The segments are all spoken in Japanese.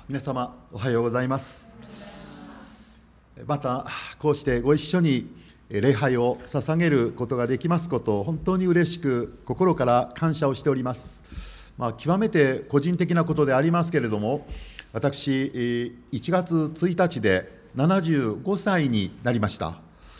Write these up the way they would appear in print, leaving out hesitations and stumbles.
皆様おはようございます。またこうしてご一緒に礼拝を捧げることができますことを本当に嬉しく心から感謝をしております。極めて個人的なことでありますけれども、私1月1日で75歳になりました。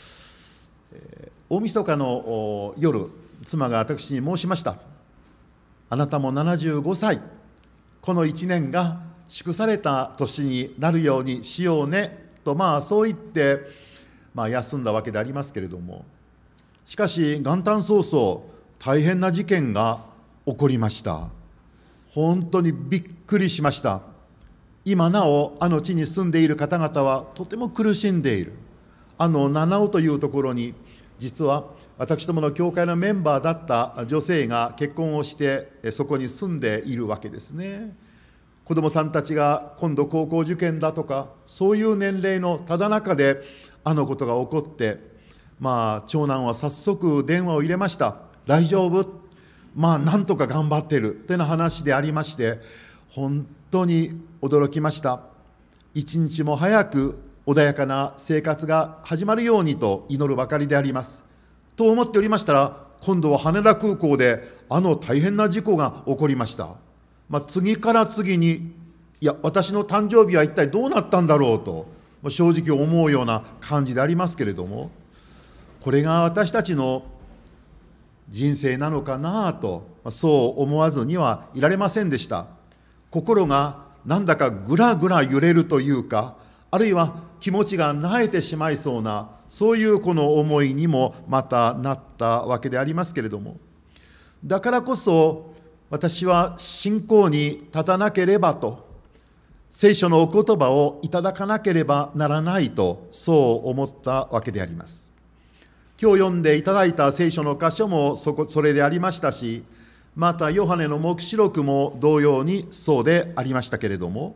大晦日の夜、妻が私に申しました。あなたも75歳、この1年が祝された年になるようにしようねと、そう言って、休んだわけでありますけれども、しかし元旦早々大変な事件が起こりました。本当にびっくりしました。今なおあの地に住んでいる方々はとても苦しんでいる。七尾というところに、実は私どもの教会のメンバーだった女性が結婚をしてそこに住んでいるわけですね。子どもさんたちが今度高校受験だとか、そういう年齢のただ中であのことが起こって、長男は早速電話を入れました。大丈夫？なんとか頑張ってるというような話でありまして、本当に驚きました。一日も早く穏やかな生活が始まるようにと祈るばかりであります。と思っておりましたら、今度は羽田空港で大変な事故が起こりました。次から次に、私の誕生日は一体どうなったんだろうと、正直思うような感じでありますけれども、これが私たちの人生なのかなと、そう思わずにはいられませんでした。心がなんだかぐらぐら揺れるというか、あるいは気持ちが萎えてしまいそうな、そういうこの思いにもまたなったわけでありますけれども、だからこそ私は信仰に立たなければと、聖書のお言葉をいただかなければならないと、そう思ったわけであります。今日読んでいただいた聖書の箇所もそれでありましたし、またヨハネの黙示録も同様にそうでありましたけれども、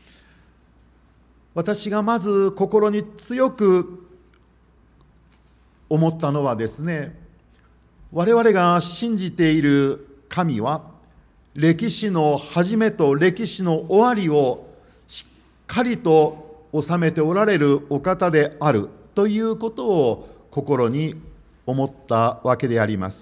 私がまず心に強く思ったのはですね、我々が信じている神は歴史の始めと歴史の終わりをしっかりと収めておられるお方であるということを心に思ったわけであります。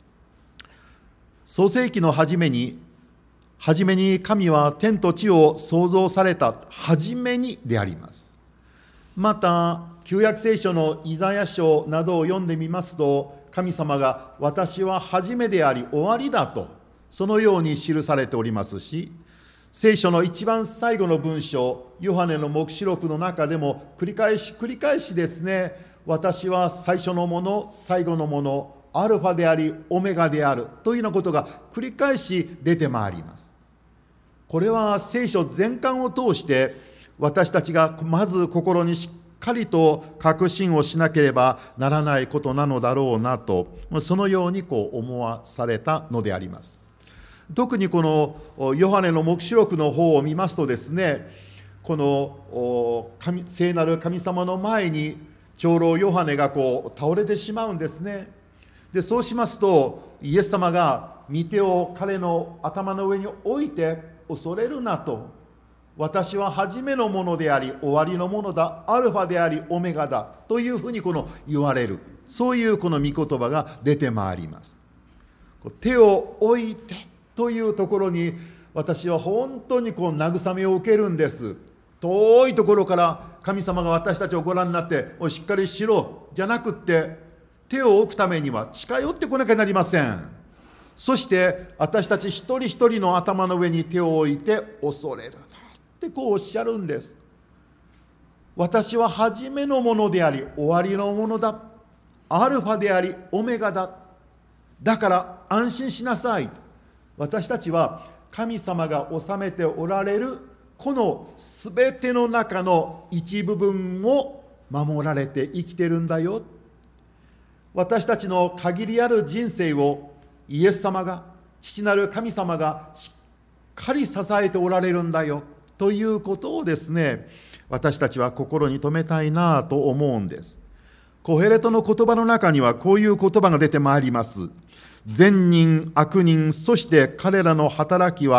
創世記の初めに神は天と地を創造された初めにであります。また旧約聖書のイザヤ書などを読んでみますと、神様が私は初めであり終わりだと、そのように記されておりますし、聖書の一番最後の文章、ヨハネの黙示録の中でも繰り返しですね、私は最初のもの、最後のもの、アルファでありオメガであるというようなことが繰り返し出てまいります。これは聖書全巻を通して私たちがまず心にしっかりと確信をしなければならないことなのだろうなと、そのように思わされたのであります。特にこのヨハネの黙示録の方を見ますとですね、この聖なる神様の前に長老ヨハネが倒れてしまうんですね。でそうしますと、イエス様が御手を彼の頭の上に置いて、恐れるなと、私は初めのものであり終わりのものだ、アルファでありオメガだというふうに言われる、そういうこの御言葉が出てまいります。手を置いてというところに私は本当に慰めを受けるんです。遠いところから神様が私たちをご覧になって、おいしっかりしろじゃなくって、手を置くためには近寄ってこなきゃなりません。そして私たち一人一人の頭の上に手を置いて、恐れるなっておっしゃるんです。私は初めのものであり終わりのものだ、アルファでありオメガだ、だから安心しなさい。私たちは神様が治めておられるこのすべての中の一部分を守られて生きてるんだよ。私たちの限りある人生をイエス様が、父なる神様がしっかり支えておられるんだよということをですね、私たちは心に留めたいなと思うんです。コヘレトの言葉の中にはこういう言葉が出てまいります。善人、悪人、そして彼らの働きは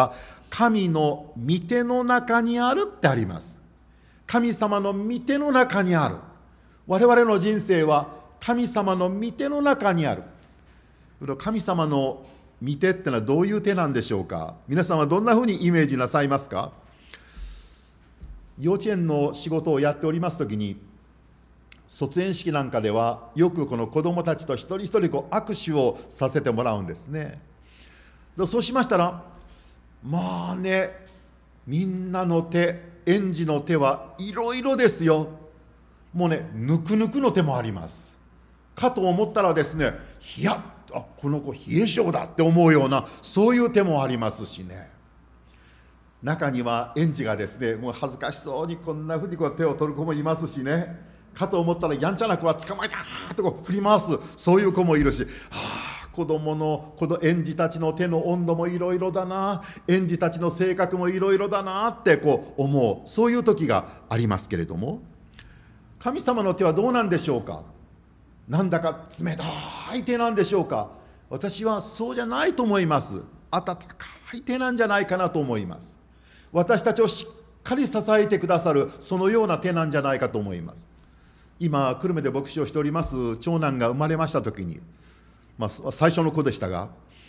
神の御手の中にあるってあります。神様の御手の中にある。我々の人生は神様の御手の中にある。神様の御手ってのはどういう手なんでしょうか。皆さんはどんなふうにイメージなさいますか。幼稚園の仕事をやっておりますときに、卒園式なんかではよくこの子どもたちと一人一人握手をさせてもらうんですね。そうしましたら、まあね、みんなの手、園児の手はいろいろですよ。もうね、ぬくぬくの手もありますかと思ったらですね、ひやっ、この子冷え性だって思うような、そういう手もありますしね。中には園児がですね、もう恥ずかしそうにこんなふうに手を取る子もいますしね、かと思ったらやんちゃな子は捕まえたーと振り回す、そういう子もいるし、子供のこの園児たちの手の温度もいろいろだな、園児たちの性格もいろいろだなって思う、そういう時がありますけれども、神様の手はどうなんでしょうか。なんだか冷たい手なんでしょうか。私はそうじゃないと思います。温かい手なんじゃないかなと思います。私たちをしっかり支えてくださる、そのような手なんじゃないかと思います。今久留米で牧師をしております長男が生まれました時に、最初の子でしたが、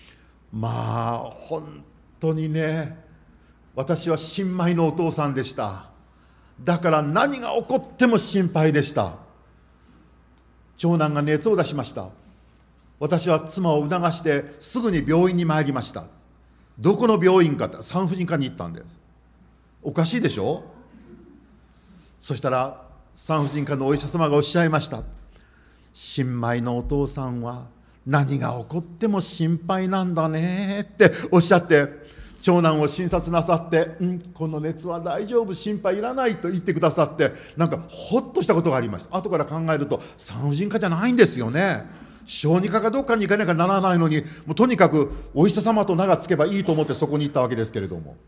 本当にね、私は新米のお父さんでした。だから何が起こっても心配でした。長男が熱を出しました。私は妻を促してすぐに病院に参りました。どこの病院かって、産婦人科に行ったんです。おかしいでしょ。そしたら産婦人科のお医者様がおっしゃいました。新米のお父さんは何が起こっても心配なんだねっておっしゃって、長男を診察なさって、この熱は大丈夫、心配いらないと言ってくださって、なんかほっとしたことがありました。後から考えると産婦人科じゃないんですよね。小児科かどっかに行かなきゃならないのに、もうとにかくお医者様と名がつけばいいと思ってそこに行ったわけですけれども、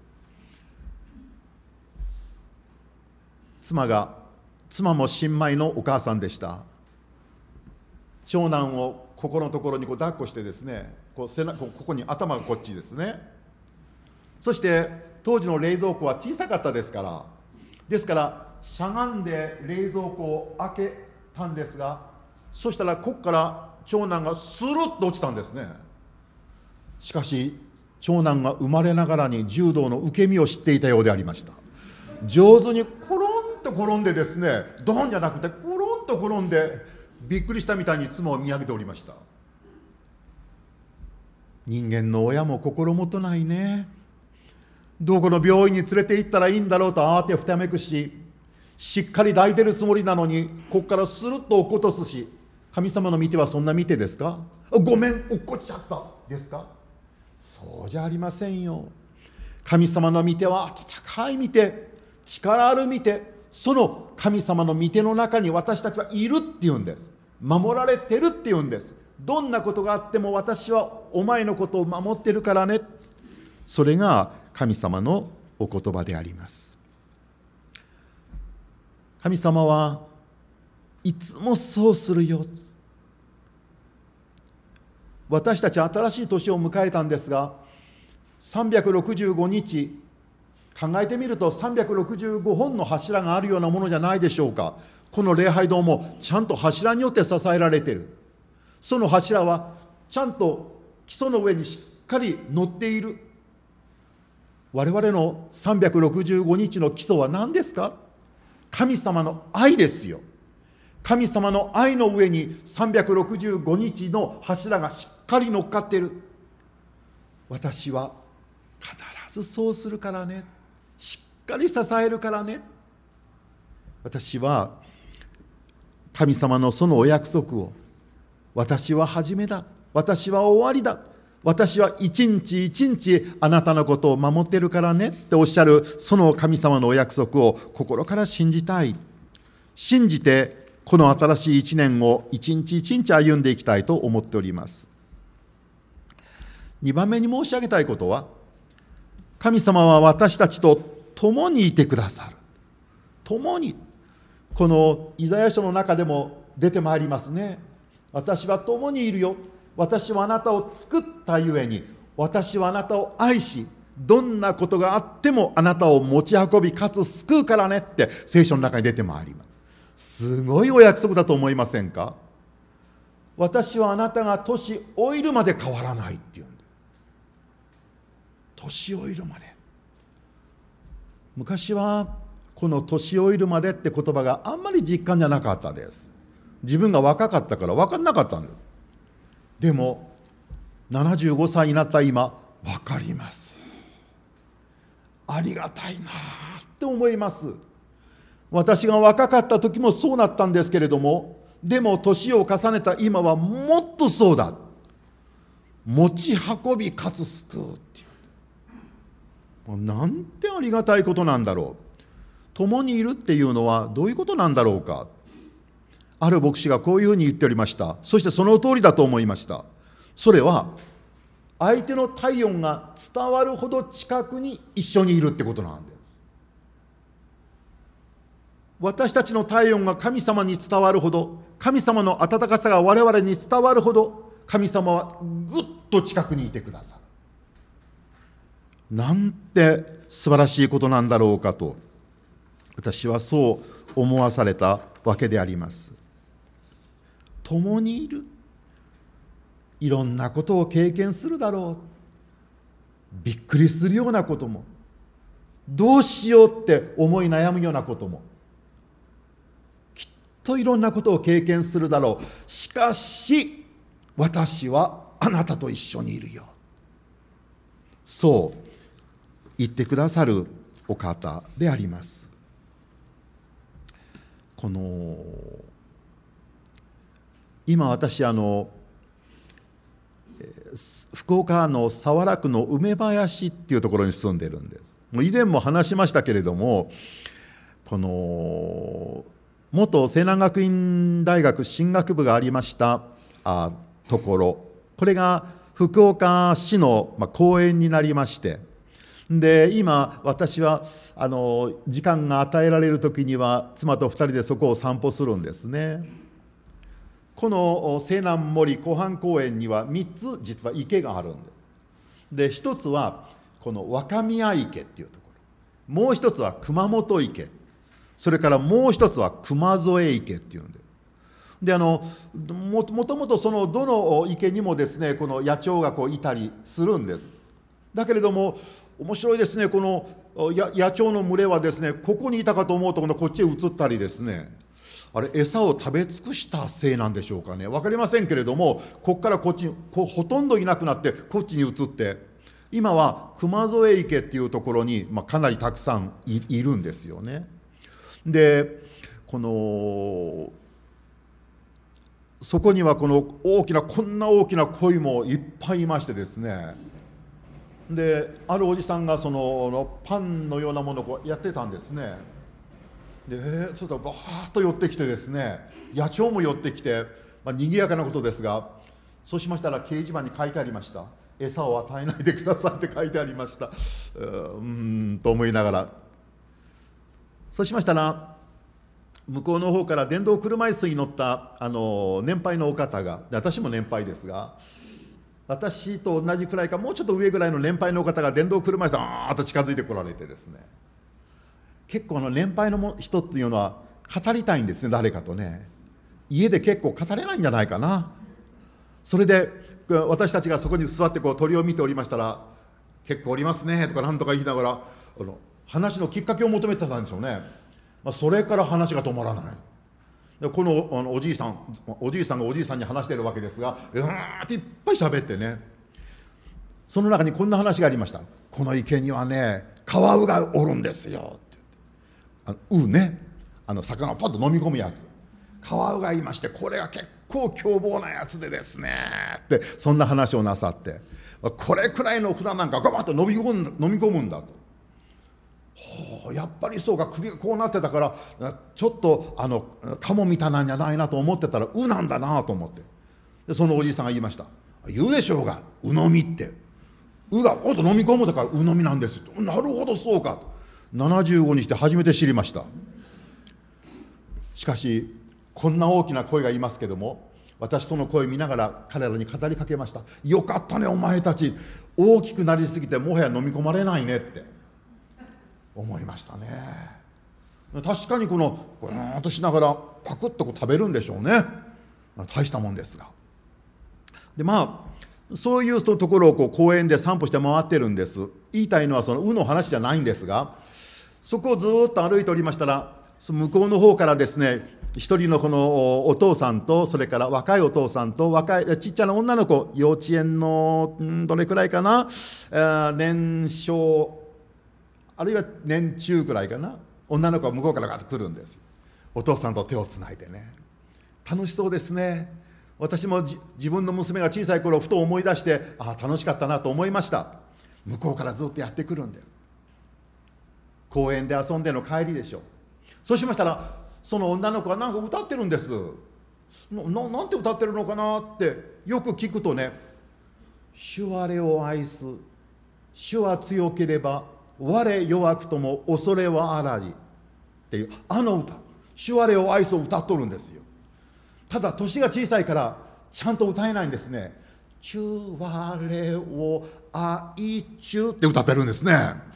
妻も新米のお母さんでした。長男をここのところに抱っこしてですね、ここに頭がこっちですね。そして当時の冷蔵庫は小さかったですからしゃがんで冷蔵庫を開けたんですが、そしたらここから長男がスルッと落ちたんですね。しかし長男が生まれながらに柔道の受け身を知っていたようでありました。上手にコロンと転んでですね、ドンじゃなくてコロンと転んで、びっくりしたみたいに妻を見上げておりました。人間の親も心もとないね。どこの病院に連れて行ったらいいんだろうと慌てふためくし、しっかり抱いてるつもりなのにここからスルッと落っことすし、神様の見てはそんな見てですか。ごめん落っこっちゃったですか。そうじゃありませんよ。神様の見ては温かい見て、力ある見て、その神様の見ての中に私たちはいるっていうんです。守られてるっていうんです。どんなことがあっても私はお前のことを守ってるからね。それが神様のお言葉であります。神様はいつもそうするよ。私たち新しい年を迎えたんですが、365日考えてみると365本の柱があるようなものじゃないでしょうか。この礼拝堂もちゃんと柱によって支えられている。その柱はちゃんと基礎の上にしっかり乗っている。我々の365日の基礎は何ですか。神様の愛ですよ。神様の愛の上に365日の柱がしっかり乗っかっている。私は必ずそうするからね。しっかり支えるからね。私は神様のそのお約束を、私は初めだ、私は終わりだ、私は一日一日あなたのことを守ってるからねっておっしゃる、その神様のお約束を心から信じたい。信じてこの新しい一年を一日一日歩んでいきたいと思っております。2番目に申し上げたいことは、神様は私たちと共にいてくださる。共に、このイザヤ書の中でも出てまいりますね。私は共にいるよ。私はあなたを作ったゆえに、私はあなたを愛し、 どんなことがあってもあなたを持ち運びかつ救うからねって聖書の中に出てまいります。すごいお約束だと思いませんか？私はあなたが年老いるまで変わらないっていうんで、年老いるまで。昔はこの年老いるまでって言葉があんまり実感じゃなかったです。自分が若かったから分かんなかったんです。でも75歳になった今分かります。ありがたいなって思います。私が若かった時もそうなったんですけれども、でも年を重ねた今はもっとそうだ。持ち運びかつ救うっていう。なんてありがたいことなんだろう。共にいるっていうのはどういうことなんだろうか。ある牧師がこういうふうに言っておりました。そしてその通りだと思いました。それは相手の体温が伝わるほど近くに一緒にいるってことなんです。私たちの体温が神様に伝わるほど、神様の温かさが我々に伝わるほど、神様はぐっと近くにいてくださる。なんて素晴らしいことなんだろうかと、私はそう思わされたわけであります。共にいる。いろんなことを経験するだろう。びっくりするようなことも、どうしようって思い悩むようなことも、きっといろんなことを経験するだろう。しかし私はあなたと一緒にいるよ。そう言ってくださるお方であります。この今私福岡の早良区の梅林っていうところに住んでるんです。もう以前も話しましたけれども、この元西南学院大学進学部がありましたところ、これが福岡市の公園になりまして、で今私は時間が与えられる時には妻と2人でそこを散歩するんですね。この西南森湖畔公園には3つ実は池があるんです。で一つはこの若宮池っていうところ、もう一つは熊本池、それからもう一つは熊添池っていうんで、もともとそのどの池にもですね、この野鳥がいたりするんです。だけれども面白いですね、この野鳥の群れはですね、ここにいたかと思うとこっちへ移ったりですね、あれ餌を食べ尽くしたせいなんでしょうかね、分かりませんけれども、ここからこっちにほとんどいなくなってこっちに移って、今は熊添池っていうところに、かなりたくさん いるんですよね。でそこにはこんな大きな鯉もいっぱいいましてですね、であるおじさんがそのパンのようなものをやってたんですね。でちょっとバーッと寄ってきてですね、野鳥も寄ってきて、賑やかなことですが、そうしましたら掲示板に書いてありました。餌を与えないでくださいって書いてありました。と思いながら、そうしましたら向こうの方から電動車椅子に乗った年配のお方が、私も年配ですが、私と同じくらいかもうちょっと上ぐらいの年配のお方が電動車椅子であーっと近づいてこられてですね、結構年配の人っていうのは語りたいんですね、誰かとね。家で結構語れないんじゃないかな。それで私たちがそこに座って鳥を見ておりましたら、結構おりますねとかなんとか言いながら話のきっかけを求めてたんでしょうね。それから話が止まらない。でこのおじいさんがおじいさんに話しているわけですが、っていっぱい喋ってね、その中にこんな話がありました。この池にはねカワウがおるんですよって言って、ね、魚をパッと飲み込むやつ、カワウがいまして、これが結構凶暴なやつでですねってそんな話をなさって、これくらいの船なんかガバッと飲み込むんだと。やっぱりそうか、首がこうなってたからちょっとカモみたいなんじゃないなと思ってたらなんだなと思って、でそのおじいさんが言いました。言うでしょうが、飲みってがもっと飲み込むだから飲みなんですと。なるほどそうかと75にして初めて知りました。しかしこんな大きな声がいますけども、私その声見ながら彼らに語りかけました。よかったねお前たち、 大きくなりすぎてもはや飲み込まれないねって思いましたね。確かにこのゴーンとしながらパクッと食べるんでしょうね。大したもんですが。でそういうところを公園で散歩して回ってるんです。言いたいのはそのの話じゃないんですが、そこをずっと歩いておりましたら、その向こうの方からですね、一人のこのお父さんと、それから若いお父さんと若いちっちゃな女の子、幼稚園のどれくらいかな、年少あるいは年中くらいかな、女の子が向こうからガッと来るんです。お父さんと手をつないでね、楽しそうですね。私も自分の娘が小さい頃ふと思い出して、楽しかったなと思いました。向こうからずっとやってくるんです。公園で遊んでの帰りでしょう。そうしましたら、その女の子が何か歌ってるんです。なんて歌ってるのかなってよく聞くとね、主我を愛す、主は強ければ我弱くとも恐れはあらじっていう歌、主我を愛すを歌っとるんですよ。ただ年が小さいからちゃんと歌えないんですね。主我を愛中って歌ってるんですね。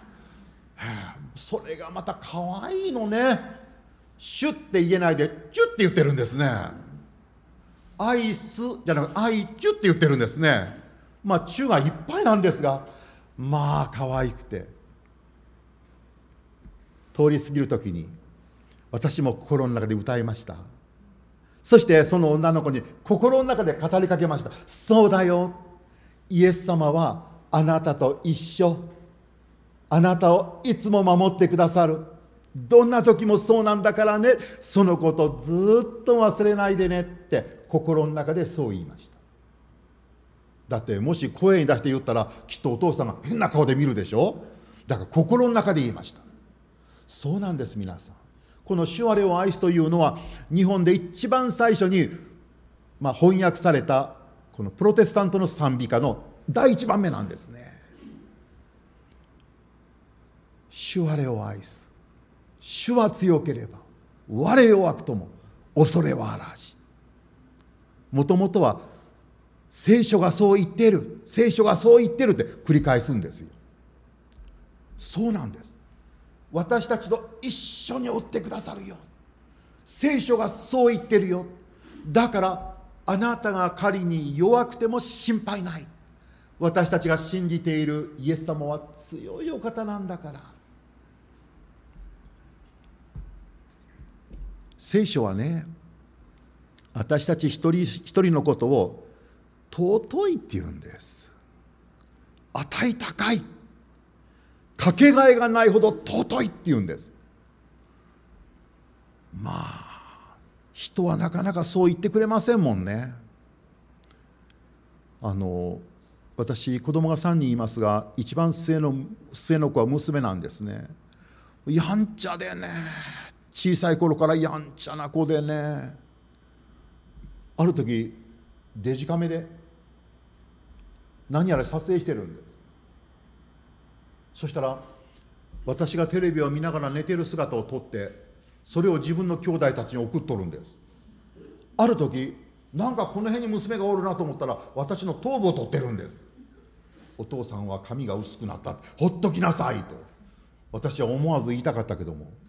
それがまた可愛いのね。主って言えないでチュって言ってるんですね。愛すじゃなくて愛チュって言ってるんですね。チュがいっぱいなんですが、可愛くて、通り過ぎるときに私も心の中で歌いました。そしてその女の子に心の中で語りかけました。そうだよ、イエス様はあなたと一緒、あなたをいつも守ってくださる、どんな時もそうなんだからね、そのことずっと忘れないでねって心の中でそう言いました。だってもし声に出して言ったらきっとお父さんが変な顔で見るでしょ。だから心の中で言いました。そうなんです。皆さん、この主我を愛すというのは日本で一番最初に、翻訳されたこのプロテスタントの賛美歌の第一番目なんですね。主我を愛す、主は強ければ我弱くとも恐れはあらじ。もともとは聖書がそう言っている、聖書がそう言ってるって繰り返すんですよ。そうなんです。私たちと一緒に追ってくださるよ。聖書がそう言ってるよ。だからあなたが仮に弱くても心配ない。私たちが信じているイエス様は強いお方なんだから。聖書はね、私たち一人一人のことを尊いって言うんです。値高い、かけがえがないほど尊いって言うんです。人はなかなかそう言ってくれませんもんね。私子供が3人いますが、一番末の子は娘なんですね。やんちゃでね、小さい頃からやんちゃな子でね、ある時デジカメで何やら撮影してるんです。そしたら私がテレビを見ながら寝てる姿を撮って、それを自分の兄弟たちに送っとるんです。ある時なんかこの辺に娘がおるなと思ったら、私の頭部を撮ってるんです。お父さんは髪が薄くなった、ほっときなさいと私は思わず言いたかったけども、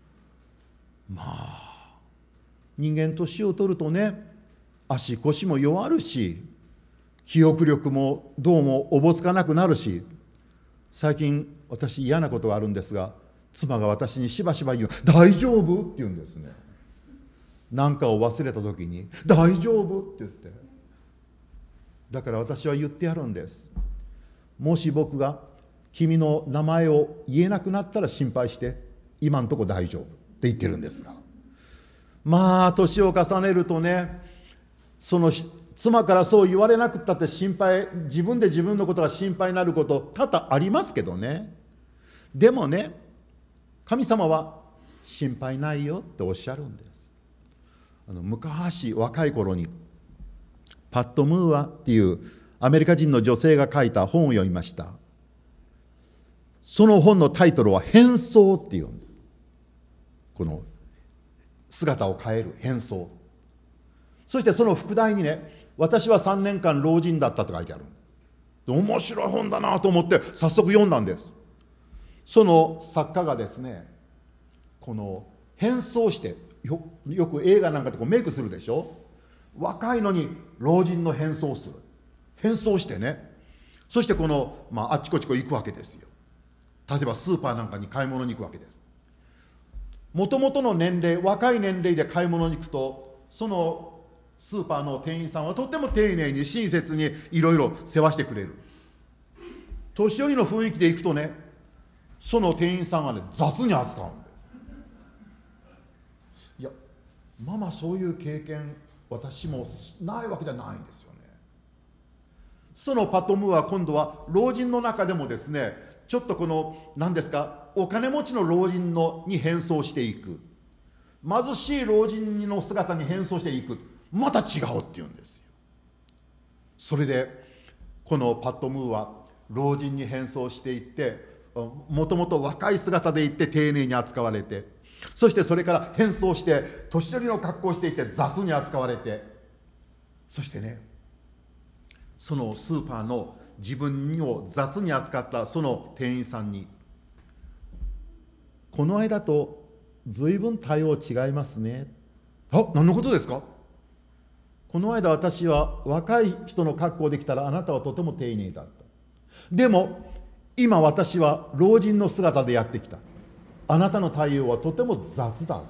人間年を取るとね、足腰も弱るし、記憶力もどうもおぼつかなくなるし、最近私嫌なことがあるんですが、妻が私にしばしば言う、大丈夫って言うんですね。何かを忘れた時に大丈夫って言って、だから私は言ってやるんです。もし僕が君の名前を言えなくなったら心配して、今んとこ大丈夫って言ってるんですが、年を重ねるとね、その妻からそう言われなくったって心配、自分で自分のことが心配になること多々ありますけどね。でもね、神様は心配ないよっておっしゃるんです。昔若い頃にパット・ムーアっていうアメリカ人の女性が書いた本を読みました。その本のタイトルは変装っていうんです。この姿を変える変装。そしてその副題にね、私は3年間老人だったと書いてある。 面白い本だなと思って早速読んだんです。その作家がですね、この変装して、よく映画なんかでメイクするでしょ。若いのに老人の変装をする。変装してね、そしてあっちこっち行くわけですよ。例えばスーパーなんかに買い物に行くわけです。もともとの年齢、若い年齢で買い物に行くと、そのスーパーの店員さんはとっても丁寧に親切にいろいろ世話してくれる。年寄りの雰囲気で行くとね、その店員さんはね、雑に扱うんです。いや、ママそういう経験私もないわけじゃないんですよね。そのパトムーは今度は老人の中でもですね、ちょっと何ですか、お金持ちの老人に変装していく、貧しい老人の姿に変装していく、また違うっていうんですよ。それでこのパトムーは老人に変装していって、もともと若い姿でいって丁寧に扱われて、そしてそれから変装して年寄りの格好をしていて雑に扱われて、そしてね、そのスーパーの自分を雑に扱ったその店員さんに、この間と随分対応違いますね。あ、何のことですか。この間私は若い人の格好できたらあなたはとても丁寧だった。でも今私は老人の姿でやってきた。あなたの対応はとても雑だ。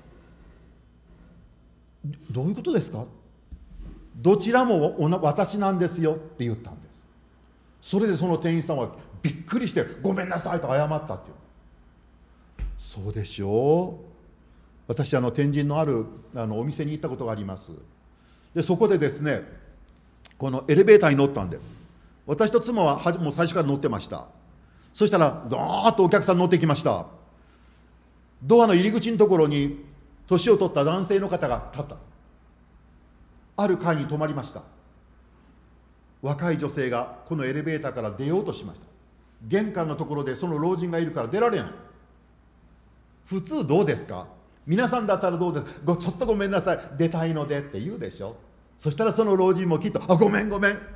どういうことですか。どちらも私なんですよって言ったんです。それでその店員さんはびっくりして、ごめんなさいと謝ったっていう。そうでしょう。私天神のあるお店に行ったことがあります。でそこでですね、このエレベーターに乗ったんです。私と妻はもう最初から乗ってました。そしたらドーッとお客さん乗ってきました。ドアの入り口のところに年を取った男性の方が立った。ある階に止まりました。若い女性がこのエレベーターから出ようとしました。玄関のところでその老人がいるから出られない。普通どうですか。皆さんだったらどうですか。ちょっとごめんなさい、出たいのでって言うでしょ。そしたらその老人もきっとごめんごめんって。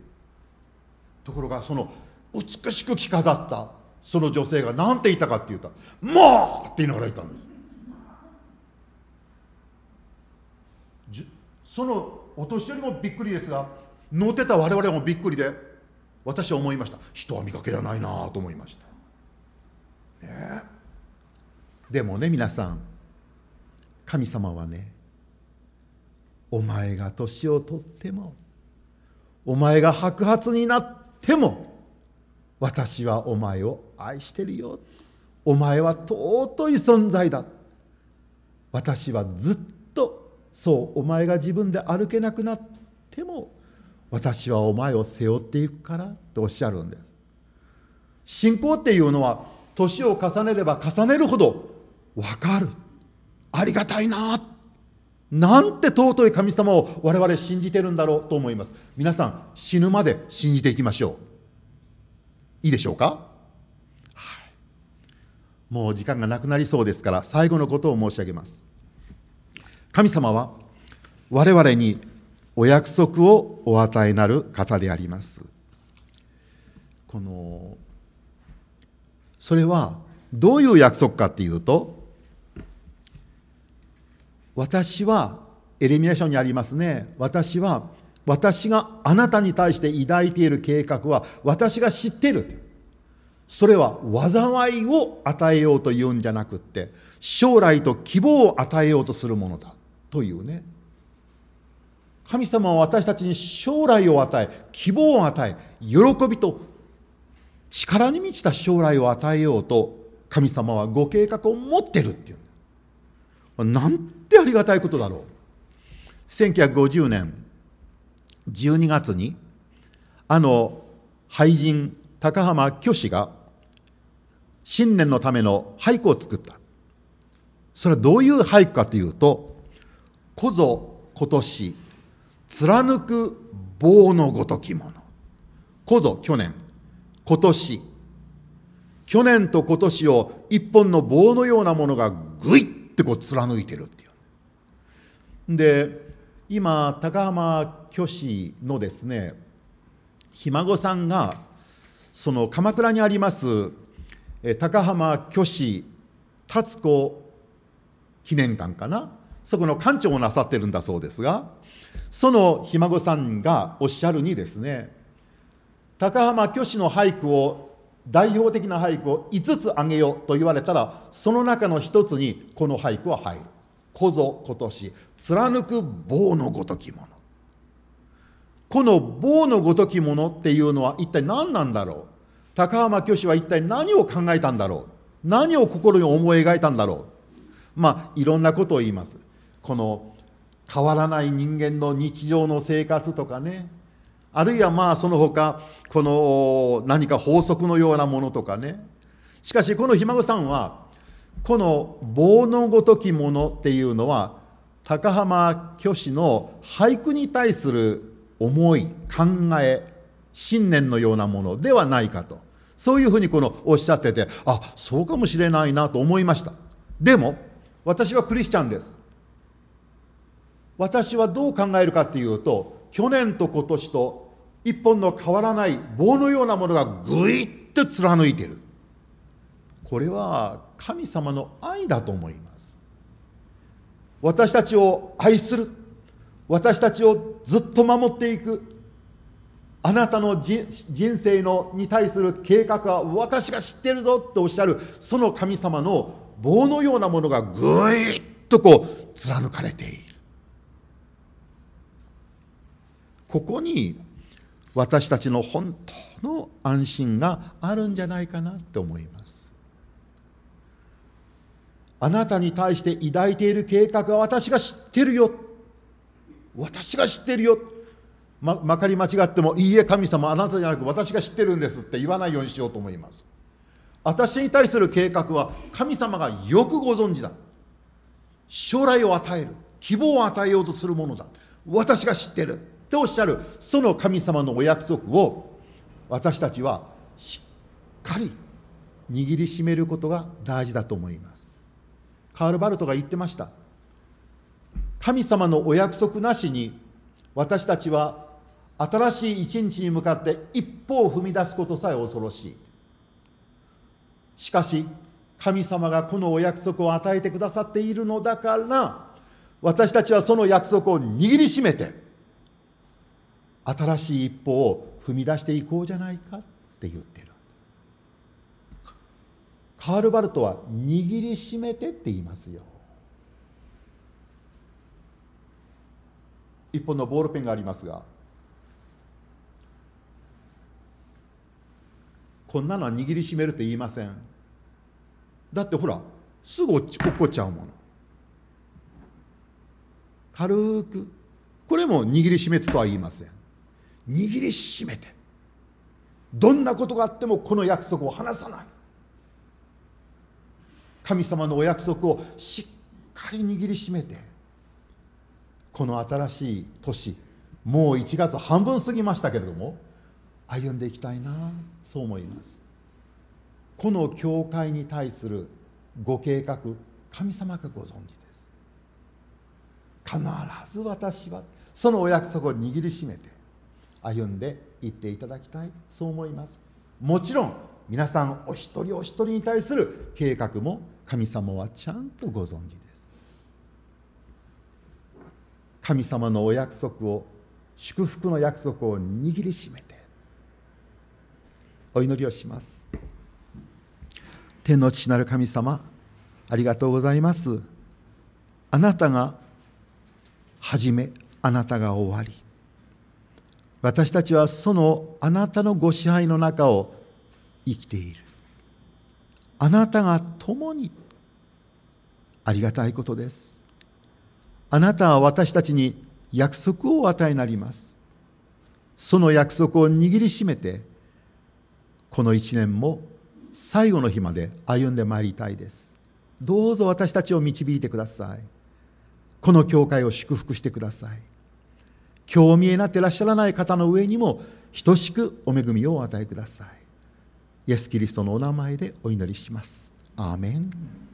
ところがその美しく着飾ったその女性が何て言ったかって言ったら、もうって言いながら言ったんです。そのお年寄りもびっくりですが、乗ってた我々もびっくりで、私は思いました。人は見かけじゃないなと思いました、ね。でもね、皆さん、神様はね、お前が年を取っても、お前が白髪になっても、私はお前を愛してるよ。お前は尊い存在だ。私はずっと、そう、お前が自分で歩けなくなっても、私はお前を背負っていくからとおっしゃるんです。信仰っていうのは、年を重ねれば重ねるほど分かる。ありがたいな。なんて尊い神様を我々信じてるんだろうと思います。皆さん、死ぬまで信じていきましょう。いいでしょうか。はい、もう時間がなくなりそうですから、最後のことを申し上げます。神様は我々にお約束をお与えなる方であります。それはどういう約束かっていうと、私はエレミヤ書にありますね。私があなたに対して抱いている計画は私が知っている。それは災いを与えようというんじゃなくって、将来と希望を与えようとするものだというね。神様は私たちに将来を与え、希望を与え、喜びと力に満ちた将来を与えようと神様はご計画を持ってるっていう。なんてありがたいことだろう。1950年12月に俳人高浜虚子が新年のための俳句を作った。それはどういう俳句かというと、こぞ今年貫く棒のごときもの。こぞ去年、今年、去年と今年を一本の棒のようなものがぐいって貫いてるっていう。で、今高浜虚子のですねひ孫さんがその鎌倉にあります高浜虚子達子記念館かな、そこの館長をなさってるんだそうですが、そのひ孫さんがおっしゃるにですね、高浜虚子の俳句を、代表的な俳句を5つ挙げようと言われたら、その中の一つにこの俳句は入る。こぞ今年貫く棒のごときもの。この棒のごときものっていうのは一体何なんだろう。高浜虚子は一体何を考えたんだろう。何を心に思い描いたんだろう。いろんなことを言います。この変わらない人間の日常の生活とかね、あるいはその他この何か法則のようなものとかね。しかしこのひ孫さんはこの棒のごときものっていうのは高浜虚子の俳句に対する思い、考え、信念のようなものではないかと、そういうふうにおっしゃってて、そうかもしれないなと思いました。でも私はクリスチャンです。私はどう考えるかっていうと、去年と今年と一本の変わらない棒のようなものがぐいっと貫いている。これは神様の愛だと思います。私たちを愛する、私たちをずっと守っていく、あなたの人生に対する計画は私が知ってるぞとおっしゃる、その神様の棒のようなものがぐいっと貫かれている。ここに私たちの本当の安心があるんじゃないかなと思います。あなたに対して抱いている計画は私が知ってるよ。私が知ってるよ。まかり間違っても、いいえ神様、あなたじゃなく私が知ってるんですって言わないようにしようと思います。私に対する計画は神様がよくご存知だ。将来を与える、希望を与えようとするものだ。私が知ってるっておっしゃる、その神様のお約束を私たちはしっかり握りしめることが大事だと思います。カール・バルトが言ってました。神様のお約束なしに私たちは新しい一日に向かって一歩を踏み出すことさえ恐ろしい。しかし神様がこのお約束を与えてくださっているのだから、私たちはその約束を握りしめて新しい一歩を踏み出していこうじゃないかって言ってる。カール・バルトは握りしめてって言いますよ。一本のボールペンがありますが、こんなのは握りしめるって言いません。だってほら、すぐ落っこっちゃうもの。軽く、これも握りしめてとは言いません。握りしめて、どんなことがあってもこの約束を離さない。神様のお約束をしっかり握りしめて、この新しい年、もう1月半分過ぎましたけれども、歩んでいきたいな、そう思います。この教会に対するご計画、神様がご存知です。必ず私はそのお約束を握りしめて歩んでいっていただきたい、そう思います。もちろん皆さんお一人お一人に対する計画も神様はちゃんとご存知です。神様のお約束を、祝福の約束を握りしめてお祈りをします。天の父なる神様、ありがとうございます。あなたが始め、あなたが終わり、私たちはそのあなたのご支配の中を生きている。あなたが共に、ありがたいことです。あなたは私たちに約束をお与えになります。その約束を握りしめて、この一年も最後の日まで歩んでまいりたいです。どうぞ私たちを導いてください。この教会を祝福してください。今日お見えになっていらっしゃらない方の上にも等しくお恵みをお与えください。イエス・キリストのお名前でお祈りします。アーメン。